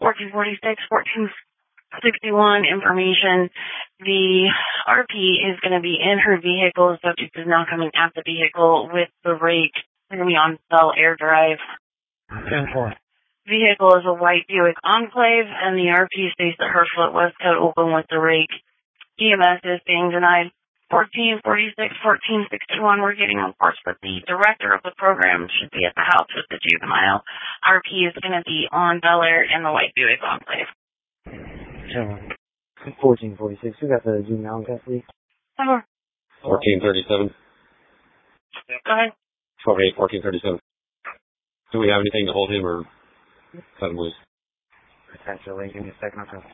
1446, 1461 information. The RP is going to be in her vehicle. The subject is now coming at the vehicle with the rake. They're going to be on Bel Air Drive. 10-4. Vehicle is a white Buick Enclave, and the RP states that her foot was cut open with the rake. EMS is being denied. 1446, 1461, we're getting reports that the director of the program should be at the house with the juvenile. RP is going to be on Bel Air in the white Buick Enclave. 1446, we got the juvenile in custody. 1437. Go ahead. 1437. Do we have anything to hold him or cut him loose? Potentially. Give me a second.